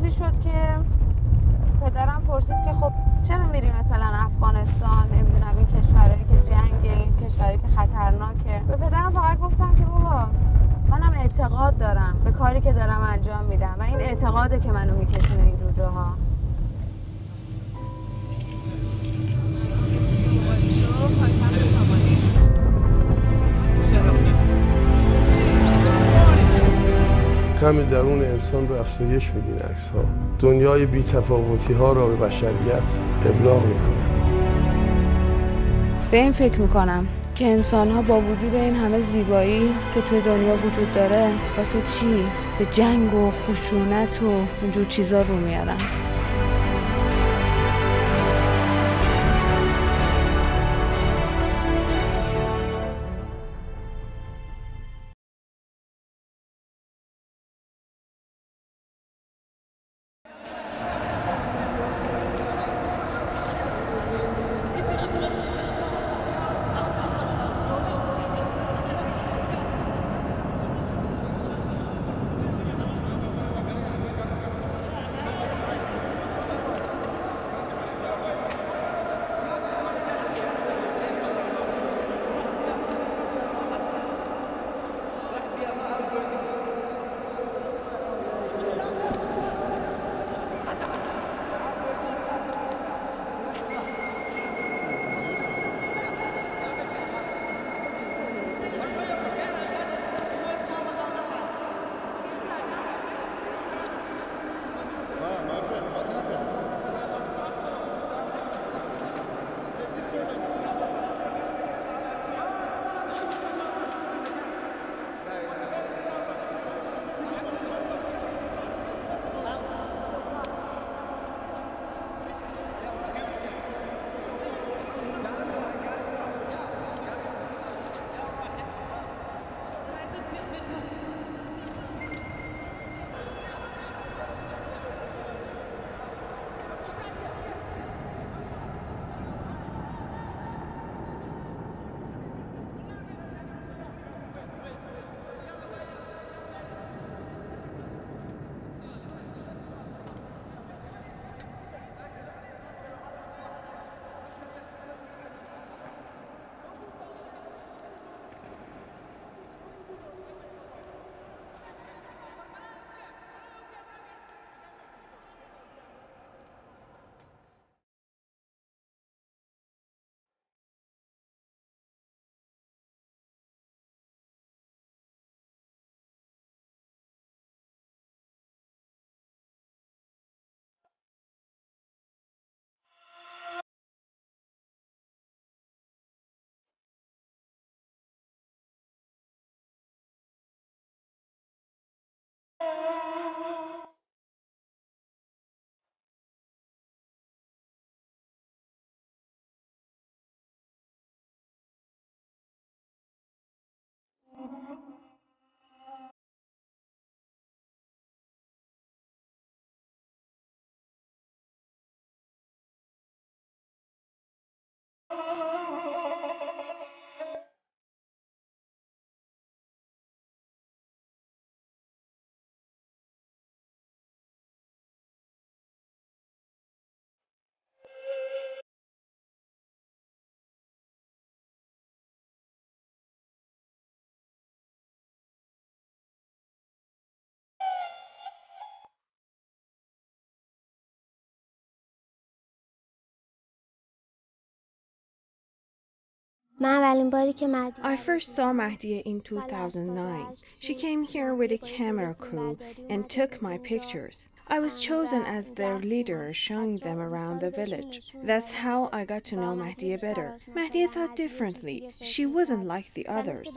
روزی شد که پدرم پرسید که خب چرا میری مثلا افغانستان، نمیدونم این کشورهایی که جنگه، این کشورهایی که خطرناکه. به پدرم فقط گفتم که بابا منم اعتقاد دارم به کاری که دارم انجام میدم و این اعتقاده که منو میکشونه اینجور جاها. غم درون انسان رو افزایش میدین عکس ها. دنیای بی تفاوتی ها را به بشریت ابلاغ میکنند. به این فکر میکنم که انسان ها با وجود این همه زیبایی که توی دنیا وجود داره واسه چی به جنگ و خشونت و اینجور چیزا رو میارن. I first saw Mahdia in 2009. She came here with a camera crew and took my pictures. I was chosen as their leader, showing them around the village. That's how I got to know Mahdia better. Mahdia thought differently. She wasn't like the others.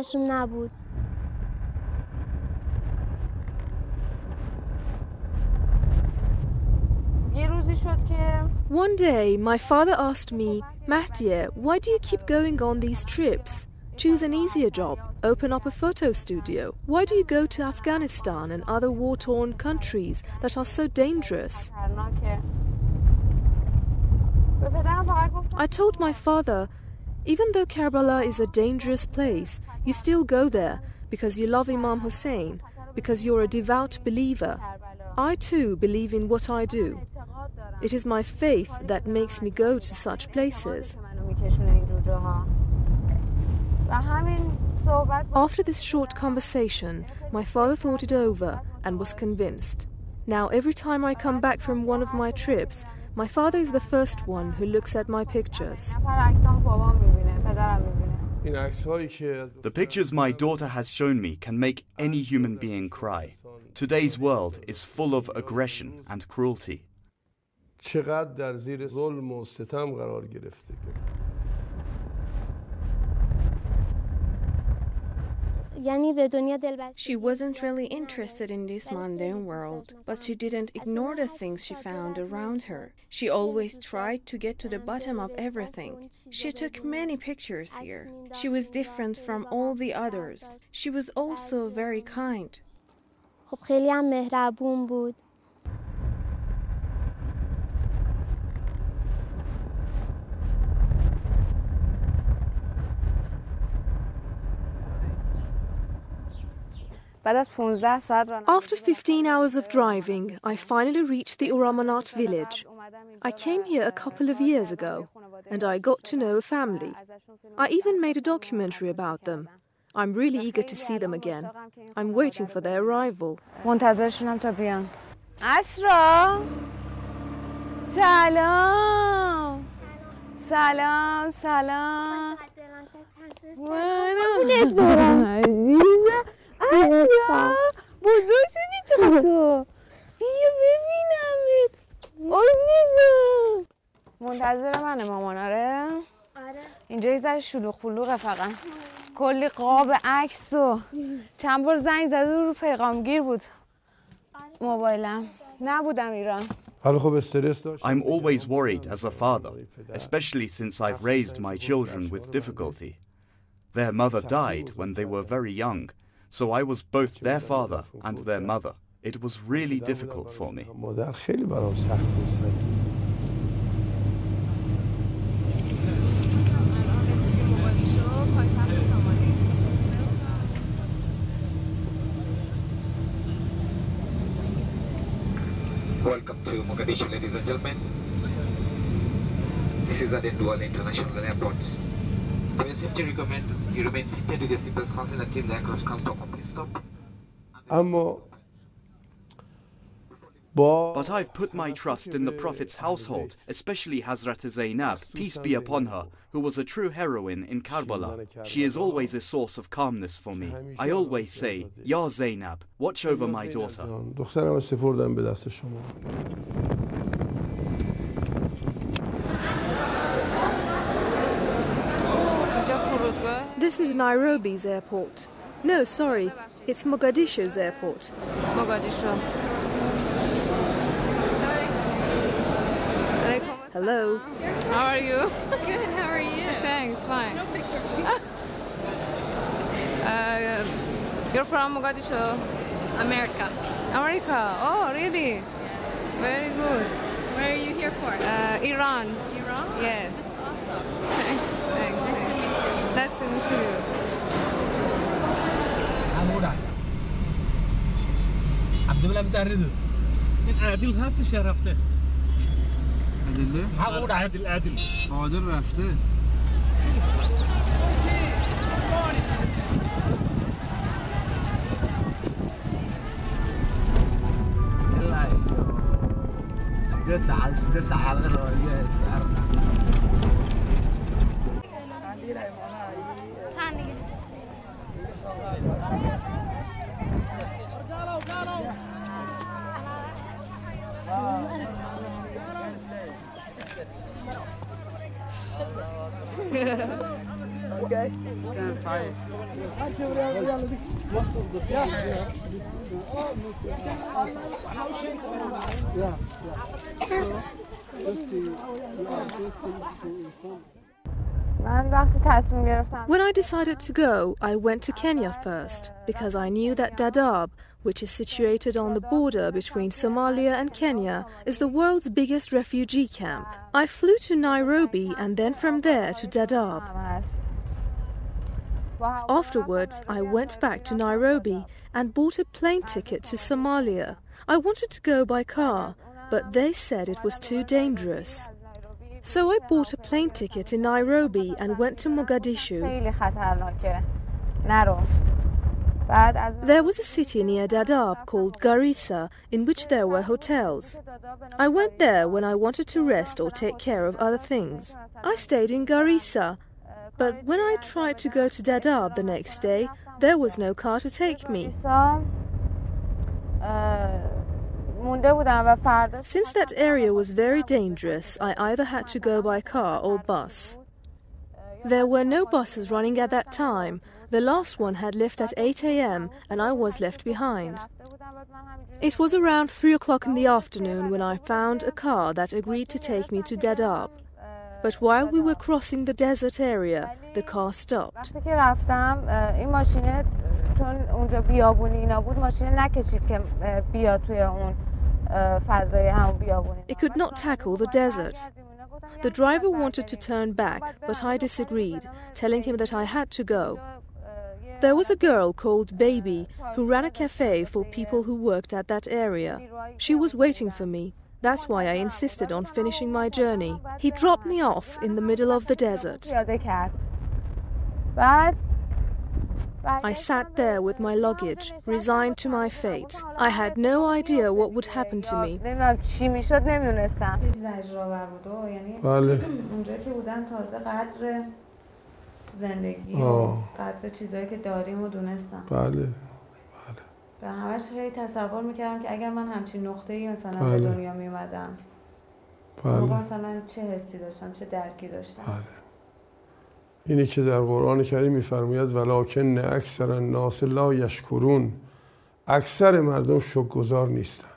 One day, my father asked me, Mahdia, why do you keep going on these trips? Choose an easier job, open up a photo studio. Why do you go to Afghanistan and other war-torn countries that are so dangerous? I told my father, even though Karbala is a dangerous place, you still go there because you love Imam Hussein, because you're a devout believer. I too believe in what I do. It is my faith that makes me go to such places. After this short conversation, my father thought it over and was convinced. Now every time I come back from one of my trips, my father is the first one who looks at my pictures. The pictures my daughter has shown me can make any human being cry. Today's world is full of aggression and cruelty. چقدر در زیر ظلم و ستم قرار گرفته. She wasn't really interested in this mundane world, but she didn't ignore the things she found around her. She always tried to get to the bottom of everything. She took many pictures here. She was different from all the others. She was also very kind. After 15 hours of driving, I finally reached the Uramanat village. I came here a couple of years ago, and I got to know a family. I even made a documentary about them. I'm really eager to see them again. I'm waiting for their arrival. منتظرشونم تا بیان. اسرا سلام سلام سلام قربونت برم اسرا بزرگ شدی تو بیا ببینمت عزیزم منتظر منه ماماناره اینجا یه ذره شلوغ پلوغه فقط کلی قاب عکس و چند بار زنگ زده رو پیغامگیر بود موبایلم نبودم ایران. I'm always worried as a father, especially since I've raised my children with difficulty. Their mother died when they were very young, so I was both their father and their mother. It was really difficult for me. Welcome to Mogadishu, ladies and gentlemen. This is Aden Douala International Airport. For your safety, recommend you remain seated with your seatbelts fastened until the aircraft comes to a complete stop. But I've put my trust in the Prophet's household, especially Hazrat Zainab, peace be upon her, who was a true heroine in Karbala. She is always a source of calmness for me. I always say, Ya Zainab, watch over my daughter. This is Nairobi's airport. No, sorry, it's Mogadishu's airport. Mogadishu. Hello. How are you? Good, how are you? Thanks, fine. No picture, You're from Mogadishu? America. America? Oh, really? Yeah. Very good. Where are you here for? Iran. Iran? Yes. Awesome. Thanks. Thanks. Nice to meet you. Nice to meet you. عبدالله مسردو این عادل هستش یا رفته؟ عادله؟ همون عادل عادل رفته سده ساعة غير سعر Okay. Stand by. When I decided to go, I went to Kenya first, because I knew that Dadaab, which is situated on the border between Somalia and Kenya, is the world's biggest refugee camp. I flew to Nairobi and then from there to Dadaab. Afterwards, I went back to Nairobi and bought a plane ticket to Somalia. I wanted to go by car, but they said it was too dangerous. So I bought a plane ticket in Nairobi and went to Mogadishu. There was a city near Dadaab called Garissa in which there were hotels. I went there when I wanted to rest or take care of other things. I stayed in Garissa, but when I tried to go to Dadaab the next day, there was no car to take me. Since that area was very dangerous, I either had to go by car or bus. There were no buses running at that time. The last one had left at 8 a.m. and I was left behind. It was around 3 o'clock in the afternoon when I found a car that agreed to take me to Dadaab. But while we were crossing the desert area, the car stopped. It could not tackle the desert. The driver wanted to turn back, but I disagreed, telling him that I had to go. There was a girl called Baby who ran a cafe for people who worked at that area. She was waiting for me. That's why I insisted on finishing my journey. He dropped me off in the middle of the desert. I sat there with my luggage, resigned to my fate. I had no idea what would happen to me. زندگی و قدر چیزایی که داریم و دونستم. بله. و همش خیلی تصور میکردم که اگر من همچین نقطه‌ای مثلا به دنیا میومدم مثلا چه حسی داشتم، چه درکی داشتم. اینی که در قرآن کریم میفرماید ولکن اکثر الناس لا یشکرون، اکثر مردم شکرگزار نیستن.